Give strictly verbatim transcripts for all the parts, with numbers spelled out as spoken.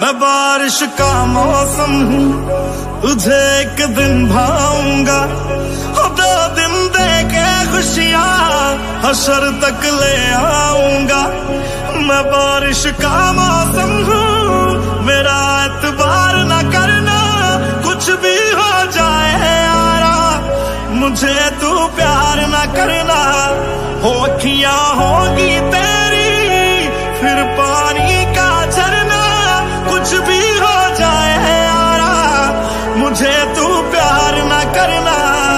मैं बारिश का मौसम हूँ, तुझे एक दिन भाऊंगा। दो दिन दे के खुशियाँ हशर तक ले आऊंगा। मैं बारिश का मौसम हूँ, मेरा एतबार न करना, कुछ भी हो जाए यारा, मुझे तू प्यार न करना। हो अखियाँ होगी तेरी फिर पानी का झरना, कुछ भी हो जाए यारा, मुझे तू प्यार न करना।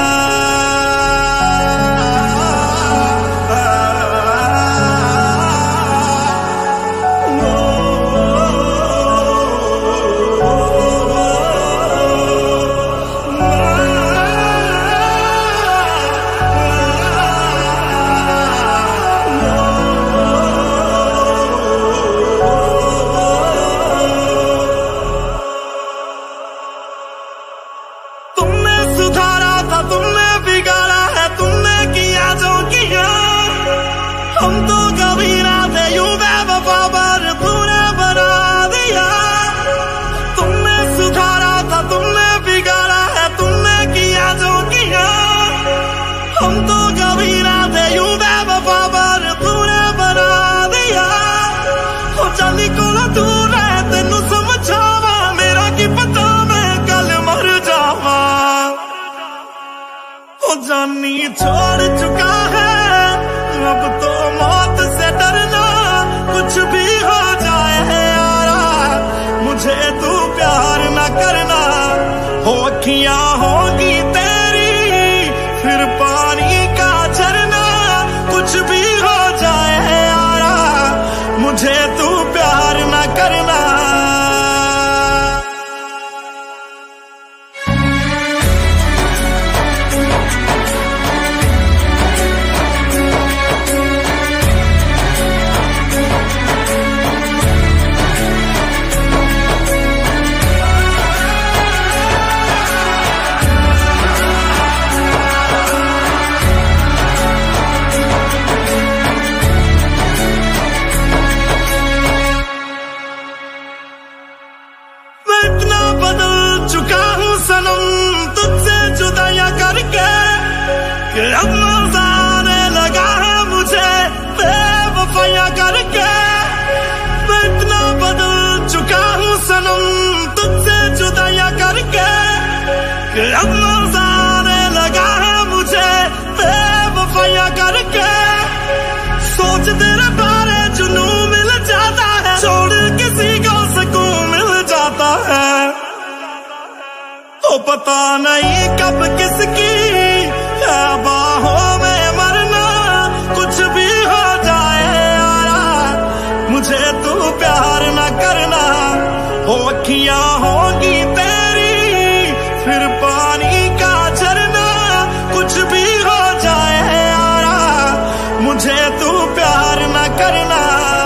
जानी छोड़ चुका है अब तो मौत से डरना, कुछ भी हो जाए यारा, मुझे तू प्यार न करना। हो अखियाँ होगी तेरी फिर पानी का झरना, कुछ भी हो जाए यारा, मुझे तू प्यार न करना। अब मजा आने लगा है मुझे बेवफाइयां करके, मैं इतना बदल चुका हूँ सनम तुझसे जुदाइयां करके। अब मजा आने लगा है मुझे बेवफाइयां करके, सोच तेरे बारे जुनून मिल जाता है, छोड़ किसी को सुकून मिल जाता है। तो पता नहीं कब किसकी बाहों में मरना, कुछ भी हो जाए यारा, मुझे तू प्यार न करना। हो अखियाँ होगी तेरी फिर पानी का झरना, कुछ भी हो जाए यारा, मुझे तू प्यार न करना।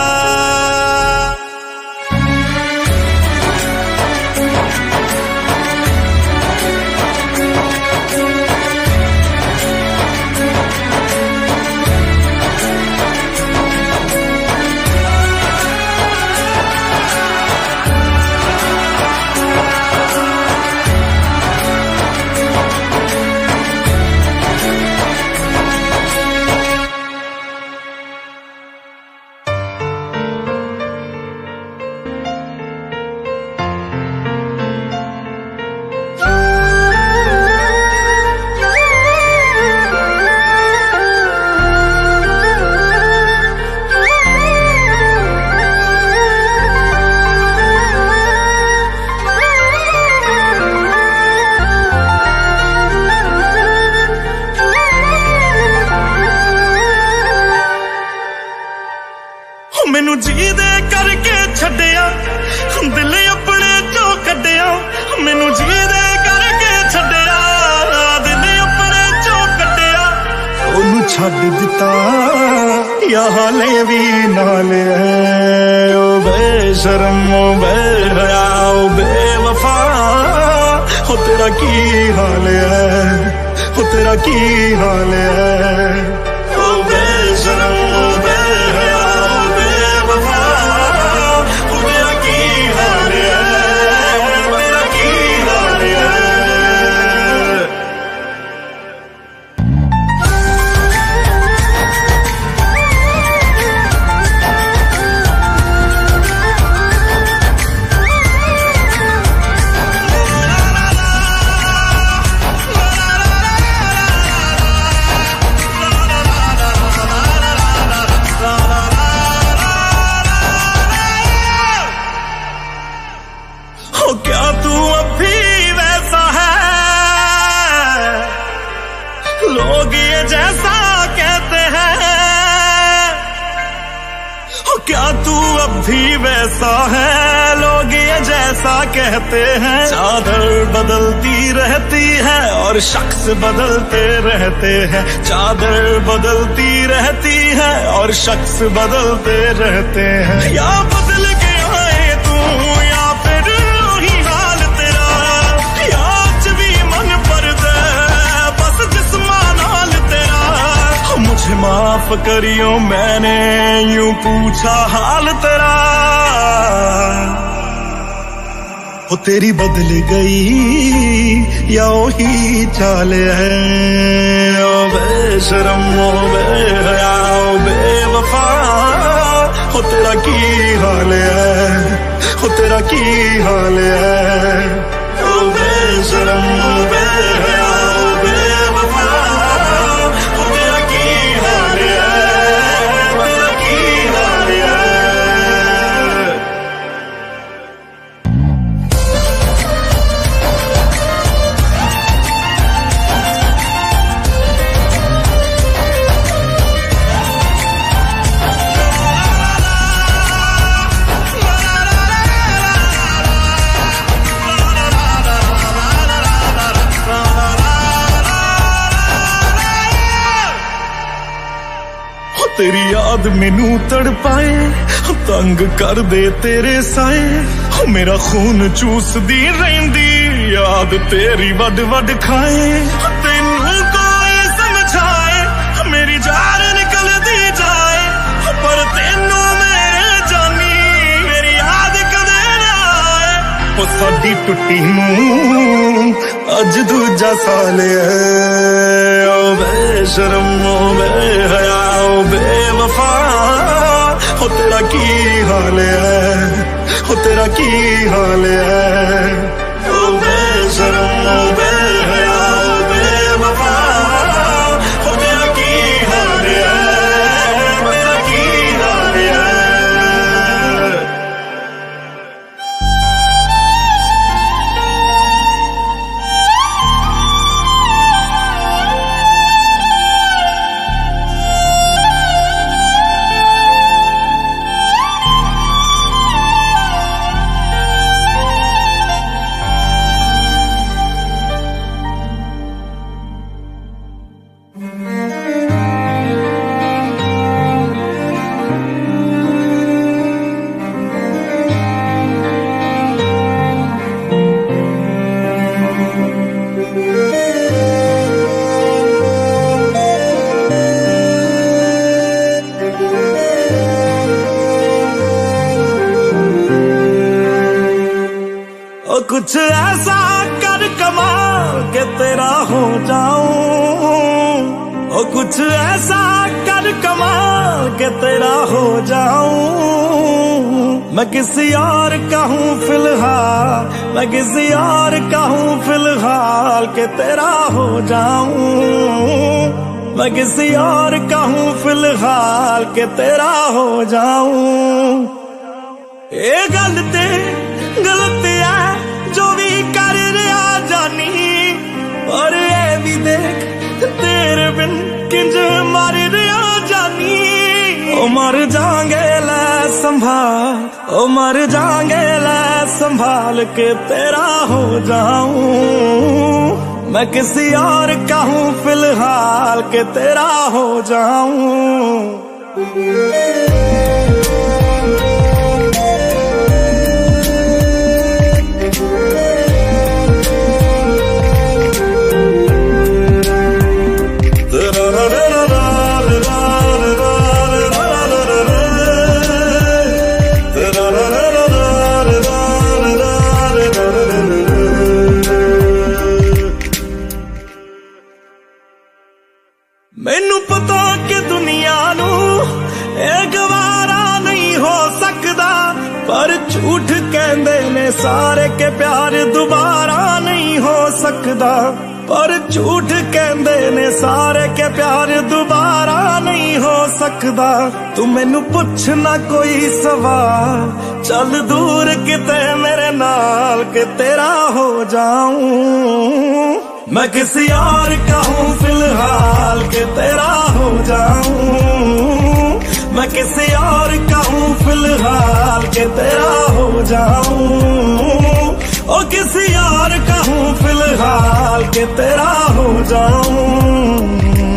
मैनू जी दे करके छड्डिया, दिल अपने चो कड्डिया, मैनू जी दे करके छड्डिया, दिल अपने चो कड्डिया। ओनू छड्ड दिता या हाले भी नाल है, ओ बेशरम ओ बेहया ओ बेवफा, हो तेरा की हाल है, हो तेरा की हाल है। ओ बेशरम ओ बेहया ओ बेवफा, हो तेरा की हाल है। तू अब भी वैसा है, लोग ये जैसा कहते हैं। चादर बदलती रहती है और शख्स बदलते रहते हैं। चादर बदलती रहती है और शख्स बदलते रहते हैं। या बदल के आए तू या फिर वही हाल तेरा, या आज भी मन पर दे बस जिस्मान हाल तेरा। मुझे माफ करियो मैंने यूं पूछा हाल तेरा। ओ तेरी बदल गई या वही चाल है। ओ बेशरम ओ बेहया ओ बेवफा, ओ तेरा की हाल है, ओ तेरा की हाल है। ओ बेशरम ओ बेहया ओ बेवफा, ओ तेरा की हाल है, तेरा की हाल है। तेरी याद मैनू तड़पाए, तंग कर दे तेरे साए। मेरा खून चूसदी रहिंदी याद तेरी वड वड खाए। तेनू कोई समझाए मेरी जान निकलदी जाए, पर तेनू मेरे जानी मेरी याद कदे ना आए। ओ साडी टुट्टी नू अज दूजा साल है। ओ बेशरम ओ बेहया ओ बेवफा, ओ तेरा की हाल है, ओ तेरा की हाल है। ओ बेशरम ओ बेहया ओ बेवफा, ओ तेरा की हाल है, तेरा की हाल है। कुछ ऐसा कर कमाल के तेरा हो जाऊं, ओ कुछ ऐसा कर कमाल के तेरा हो जाऊं। मैं किसी और का हूँ फिलहाल, मैं किसी और का हूँ फिलहाल के तेरा हो जाऊं। मैं किसी और का हूँ फिलहाल के तेरा हो जाऊं। ये गलती गलती है जो भी कर रहा जानी, और ये भी देख तेरे बिन किंज मर रहा जानी। ओ मर जाएंगे लै संभाल, ओ मर जाएंगे लै संभाल के तेरा हो जाऊं। मैं किसी और का हूँ फिलहाल के तेरा हो जाऊं। मैनू पता कि दुनिया नू एक वारा नहीं हो सकदा, पर झूठ कहंदे ने सारे के प्यार दोबारा नहीं हो सकदा। पर झूठ कहंदे ने सारे के प्यार दोबारा नहीं हो सकदा। तू मैनू पुछ ना कोई सवाल, चल दूर किते मेरे नाल के तेरा हो जाऊं। मैं किसी और का हूँ फिलहाल के तेरा हो जाऊं। मैं किसी और का हूँ फिलहाल के तेरा हो जाऊं, ओ किसी और का हूँ फिलहाल के तेरा हो जाऊं।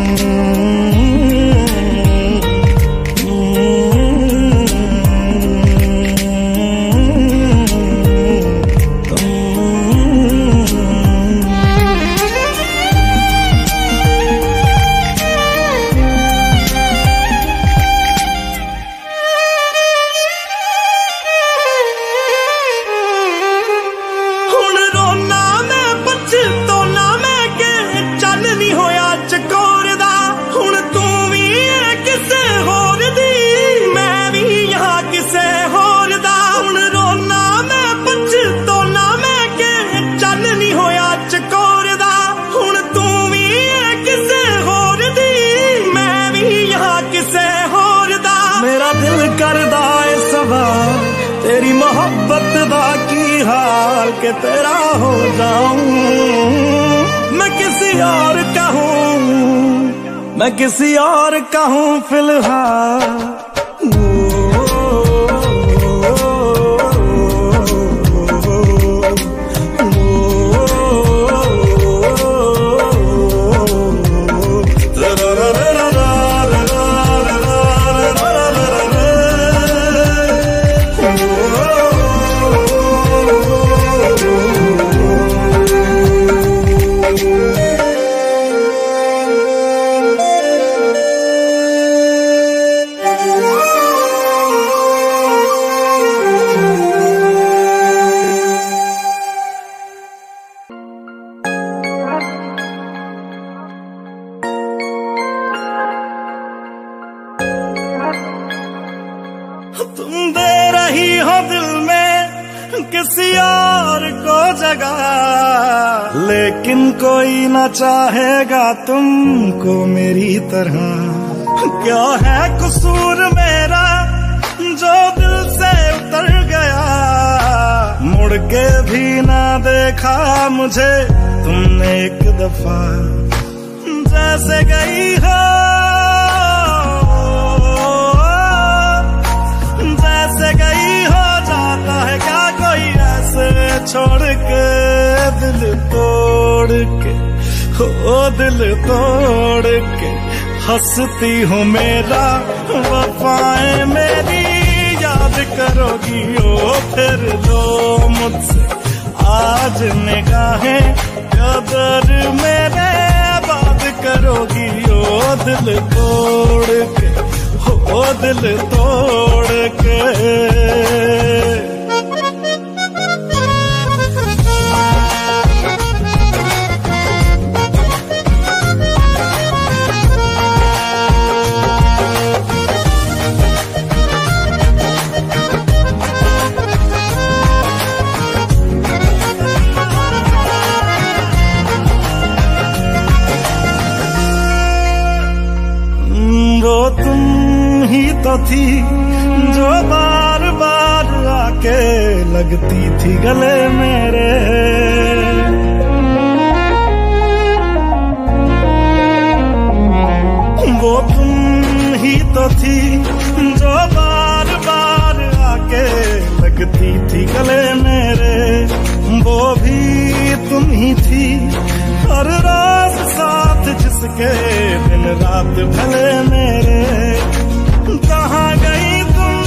तेरी मोहब्बत दा की हाल के तेरा हो जाऊं, मैं किसी और का हूं, मैं किसी और का हूं फिलहाल। तुम दे रही हो दिल में किसी और को जगह, लेकिन कोई ना चाहेगा तुमको मेरी तरह। क्या है कसूर मेरा जो दिल से उतर गया, मुड़ के भी ना देखा मुझे तुमने एक दफा। जैसे गई हो गई हो जाता है क्या कोई ऐसे छोड़ के, दिल तोड़ के, हो दिल तोड़ के हंसती हूँ मेरा वफाएं मेरी याद करोगी ओ फिर लो मुझसे आज निगाहें कदर मेरे बात करोगी ओ दिल तोड़ के, ओ दिल तोड़ के। वो तुम ही तो थी जो बार बार आके लगती थी गले मेरे, वो तुम ही तो थी जो बार बार आके लगती थी गले मेरे, वो भी तुम ही थी हर रात साथ जिसके दिन रात भले मेरे। कहाँ गई तुम,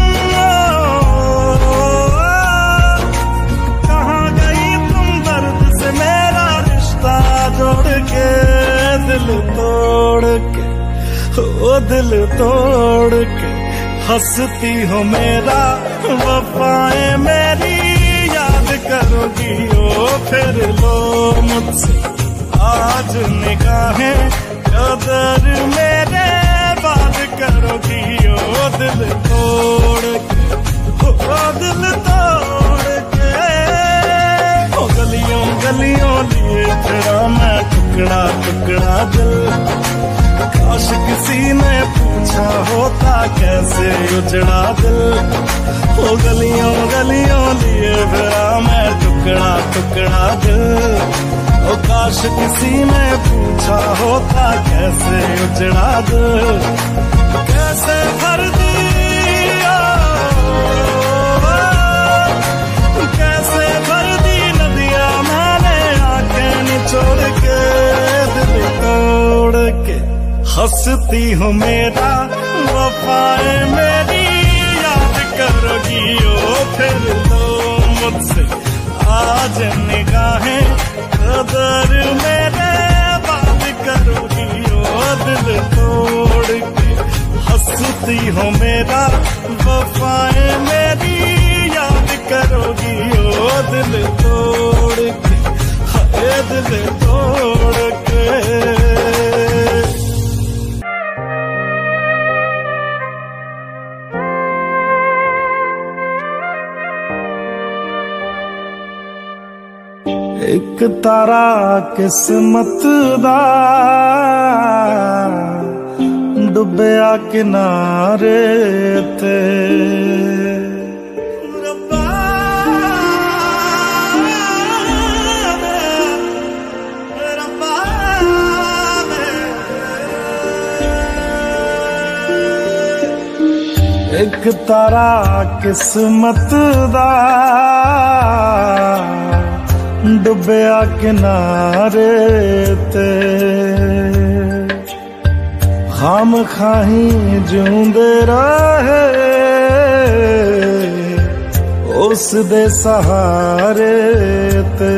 कहाँ गई तुम दर्द से मेरा रिश्ता जोड़ के, दिल तोड़ के, ओ दिल तोड़ के हंसती हो मेरा वफाएं मेरी याद करोगी ओ फिर लो मुझसे आज निगाहें कदर मेरे बात करोगी ओ दिल तोड़ के, ओ दिल तोड़ के। ओ गलियों गलियों लिए तेरा मैं टुकड़ा टुकड़ा दिल, काश किसी ने पूछा होता कैसे उजड़ा दिल। ओ गलियों गलियों लिए तेरा मैं टुकड़ा टुकड़ा दिल, ओ काश किसी ने पूछा होता कैसे उजड़ा दिल। कैसे भर दिया, कैसे भर दी नदियां मैंने आंखें निचोड़ के, दिल तोड़ के। हंसती हो मेरा वफाए मेरी याद करोगी ओ फिर तो मुझसे आज निगाहें कदर मेरे बात करोगी ओ दिल तोड़ के। हंसती हो मेरा वफाए मेरी याद करोगी ओ दिल तोड़ के, हाय दिल तोड़ के। एक तारा किस्मत दा डुबया किनारे ते, रब्बा रब्बा एक तारा किस्मत दा डुबया किनारे ते, खाम खाही जूंदे रहे उस दे सहारे ते।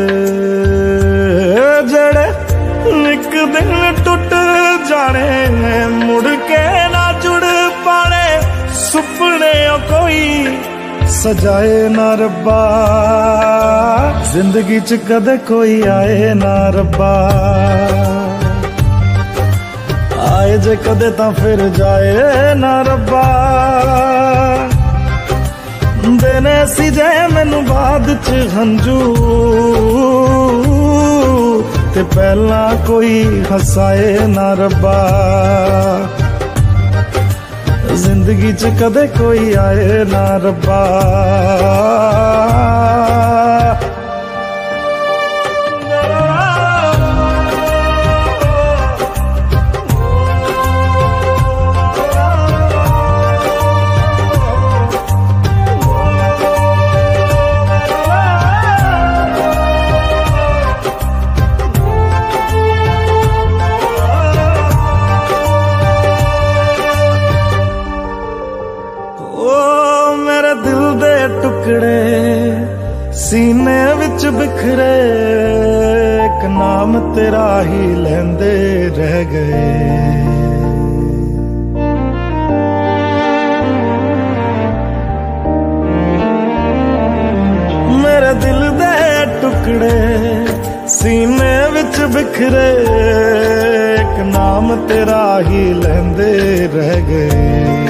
जड़े एक दिन टुट जाने मुड़ के ना जुड़ पाने, सुपने कोई सजाए ना रब्बा, जिंदगी च कदे कोई आए ना रब्बा। आए जे कदे तां फिर जाए ना रब्बा, देने सी जे मैनू बाद च हंजू ते पहला कोई हसाए ना रब्बा। जिंदगी च कदे कोई आए ना रब्बा। सीने विच बिखरे एक नाम तेरा ही लेंदे रह गए। मेरे दिल दे टुकड़े सीने विच बिखरे एक नाम तेरा ही लेंदे रह गए।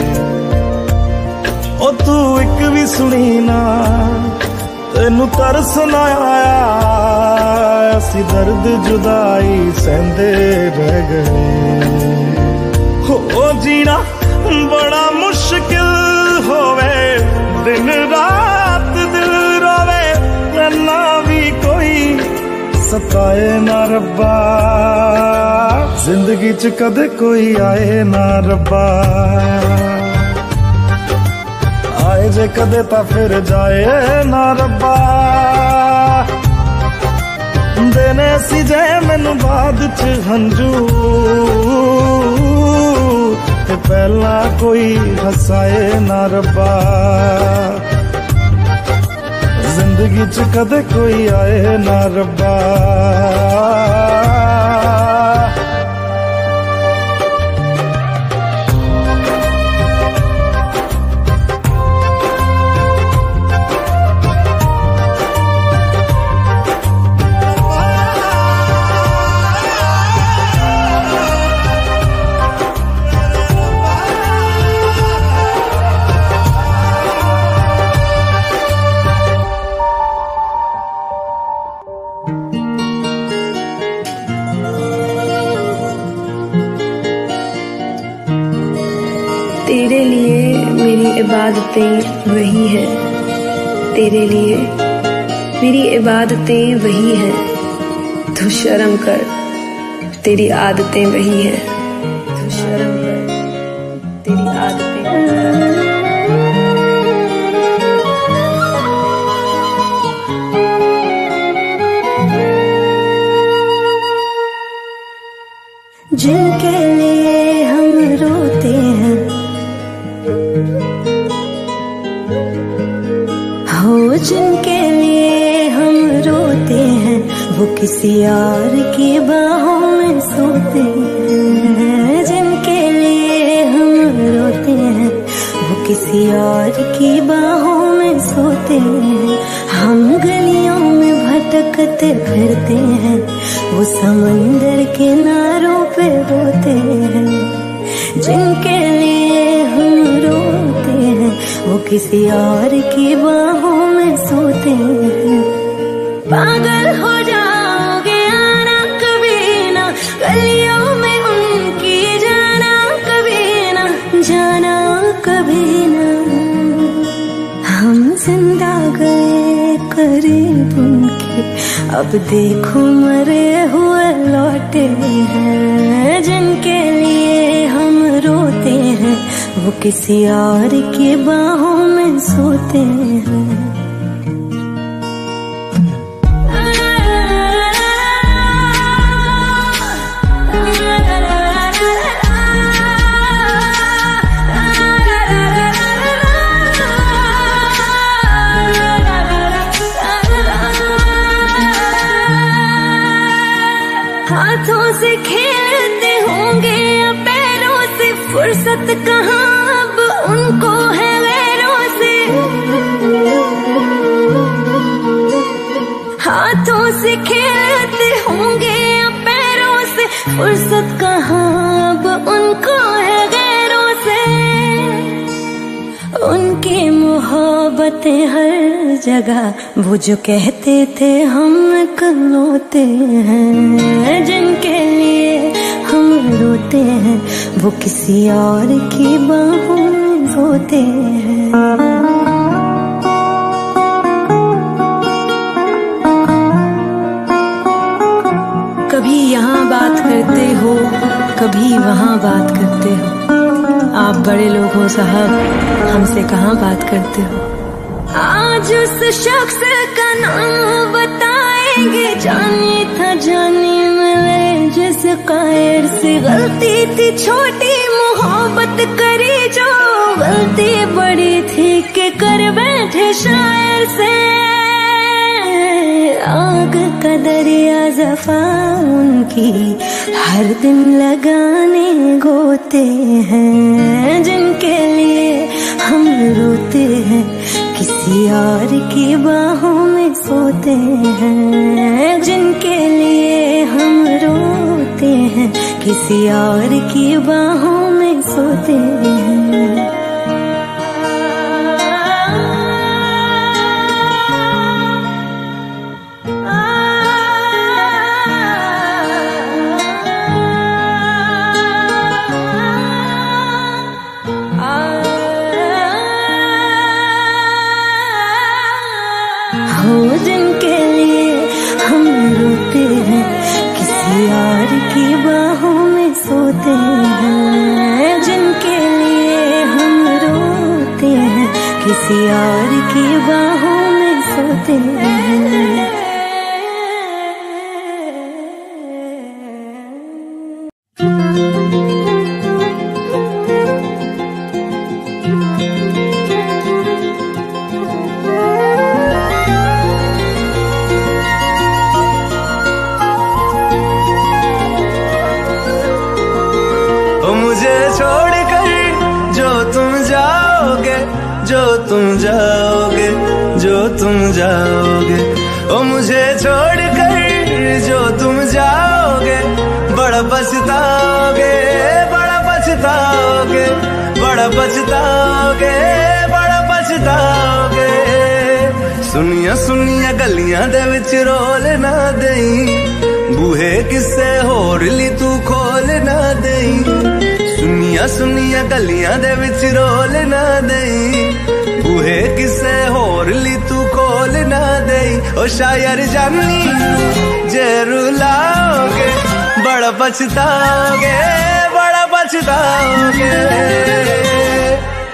ओ तू एक भी सुनी ना तेनू तरस ना आया, असी दर्द जुदाई सहंदे रह गए। हो जीना बड़ा मुश्किल होवे, दिन रात दिल रोवे, ना भी कोई सताए ना रब्बा। जिंदगी च कदे कोई आए ना रब्बा, आए जे कदे ता फिर जाए ना रब्बा। देने सी जे मैनू बाद च हंजू ते पहला कोई हसाए ना रब्बा। जिंदगी च कदे कोई आए ना रब्बा। तेरे लिए मेरी इबादतें वही है, तेरे लिए मेरी इबादतें वही है। तू शर्म कर, तेरी आदतें वही है। तू शर्म कर, तेरी जिनके लिए हम रोते हैं, हो जिनके लिए हम रोते हैं, वो किसी और की बाहों में सोते हैं। जिनके लिए हम रोते हैं, वो किसी और की बाहों में सोते हैं। हम गलियों में भटकते फिरते हैं, वो समंदर किनारों पे रोते हैं। जिनके लिए हम रोते हैं, वो किसी और की बाहों में सोते हैं। पागल हो जाओगे आना कभी ना, गलियों में उनकी जाना कभी ना, जाना कभी ना। हम जिंदा गए करीब उनके, अब देखो मरे हुए लौटे हैं। जिनके लिए हम रोते हैं, वो किसी और की बाहों में सोते हैं। हाथों से खेलते होंगे या पैरों से, फुर्सत कहाँ अब उनको है गैरों से। हाथों से खेलते होंगे या पैरों से, फुर्सत कहाँ अब उनको है गैरों से। उनकी मोहब्बतें हर जगह, वो जो कहते थे हम इकलौते हैं। जिनके लिए हम रोते हैं, वो किसी और की बाहों में सोते हैं। कभी यहाँ बात करते हो, कभी वहाँ बात करते हो। आप बड़े लोग हो साहब, हमसे कहाँ बात करते हो। आज उस शख्स का नाम बताएंगे, जानी था जानी मिले जिस कायर से। गलती थी छोटी मोहब्बत करी जो, गलती बड़ी थी कि कर बैठे शायर से। आग का दरिया जफा उनकी, हर दिन लगाने गोते हैं। जिनके लिए हम रोते हैं, किसी और की बाहों में सोते हैं। जिनके लिए हम रोते हैं, किसी और की बाहों में सोते हैं। हो जिनके लिए हम रोते हैं, किसी और की बाहों में सोते हैं। जिनके लिए हम रोते हैं, किसी और की बाहों में सोते हैं। मुझे छोड़कर जो तुम जाओगे, जो तुम जाओगे, जो तुम जाओगे। ओ मुझे छोड़कर जो तुम जाओगे, बड़ा पछताओगे, बड़ा पछताओगे, बड़ा पछताओगे, बड़ा पछताओगे। सुनिया सुनिया गलियां दे विच रोल ना देई, बूहे किसे होर ली तू खोल ना देई। सुनिया सुनिया गलियां दे विच रोल ना देई, बूहे किसे होर ली तू खोल ना देई। ओ शायर जानी जे रुलाओगे, बड़ा पछताओगे, बड़ा पछताओगे।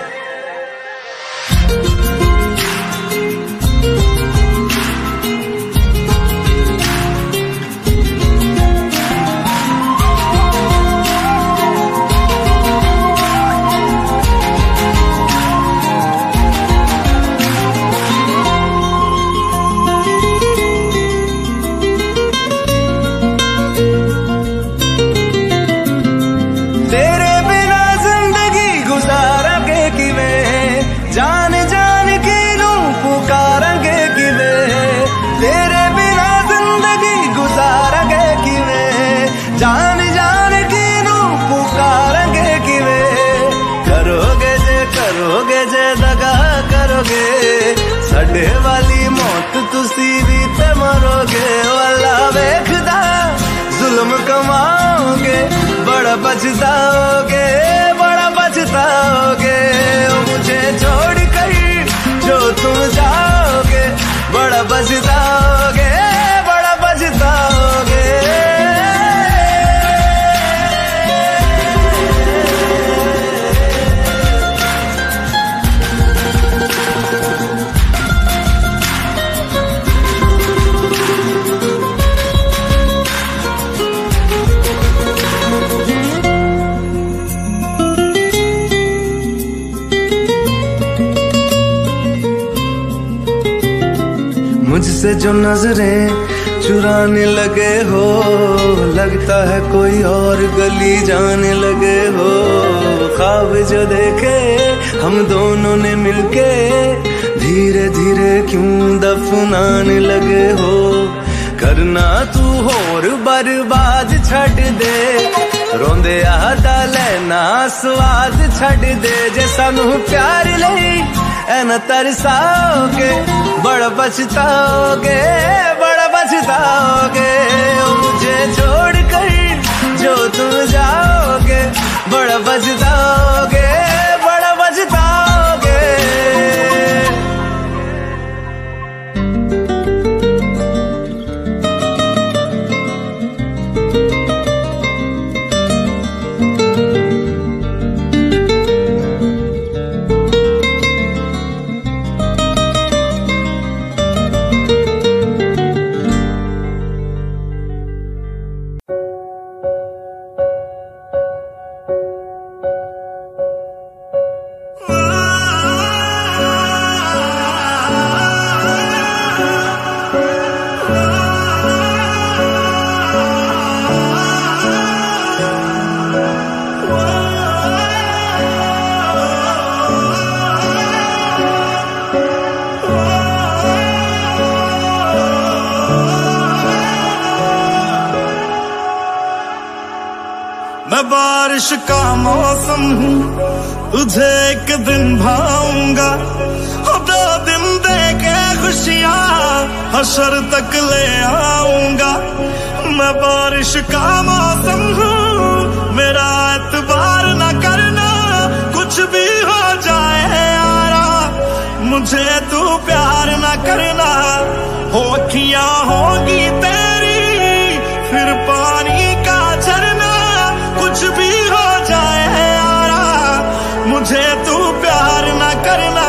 पछताओगे, बड़ा पछताओगे। मुझे छोड़ कर जो तुम जाओगे, बड़ा पछताओगे, बड़ा पछताओगे। मुझसे जो नजरें चुराने लगे हो, लगता है कोई और गली जाने लगे हो। ख्वाब जो देखे हम दोनों ने मिलके, धीरे धीरे क्यों दफनाने लगे हो। करना तू होर बर्बाद छड़ दे, रोंदे आदा लेना स्वाद छड़ दे। जे सानू प्यार लई ऐना तरसाओगे, बड़ा पछताओगे, बड़ा पछताओगे। मुझे छोड़ कर जो तुम जाओगे, बड़ा पछताओगे, बड़ा पछताओगे। मैं बारिश का मौसम हूँ, तुझे एक दिन भाऊंगा। दो दिन दे के खुशियाँ हशर तक ले आऊंगा। मैं बारिश का मौसम हूँ, मेरा एतबार न करना, कुछ भी हो जाए यारा, मुझे तू प्यार न करना। हो अखियाँ होगी तेरी फिर पानी का झरना, कुछ भी हो जाए यारा, मुझे तू प्यार न करना।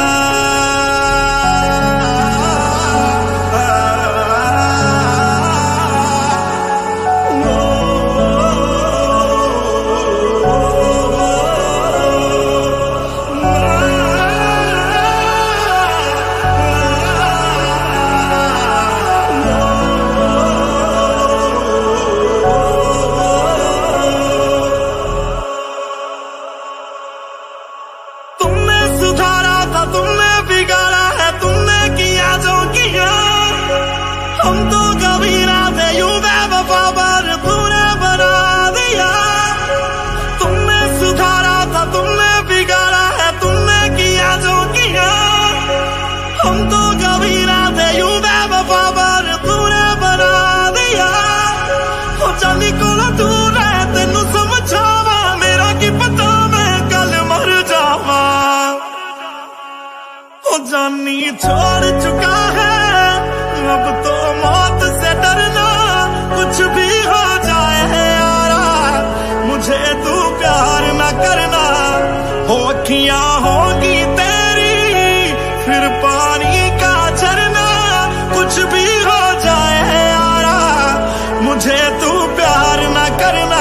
जानी छोड़ चुका है, अब तो मौत से डरना, कुछ भी हो जाए यारा, मुझे तू प्यार न करना। हो अखियाँ होगी तेरी फिर पानी का झरना, कुछ भी हो जाए यारा, मुझे तू प्यार न करना।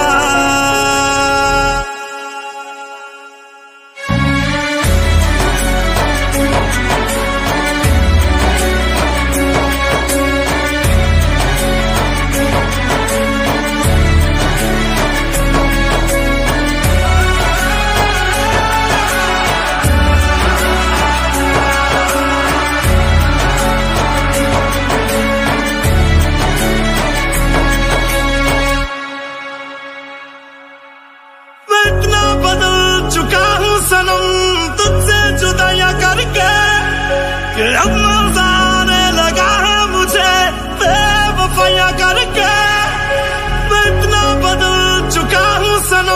वफाया करके मैं इतना बदल चुका हूँ सनम,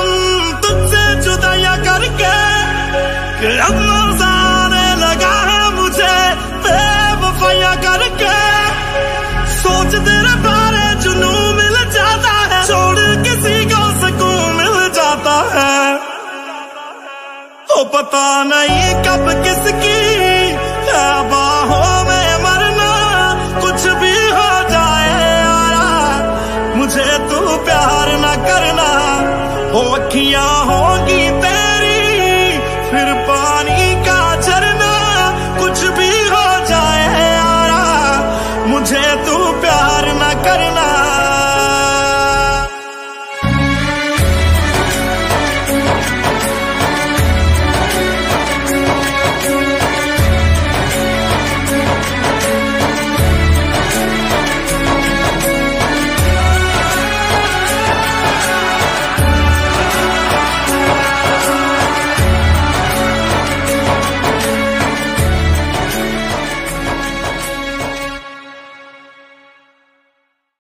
कि अब मजा आने लगा है मुझे बेवफाइयां करके। सोच तेरे बारे जुनू मिल जाता है, छोड़ किसी को सुकून मिल जाता है। ओ पता नहीं कब किस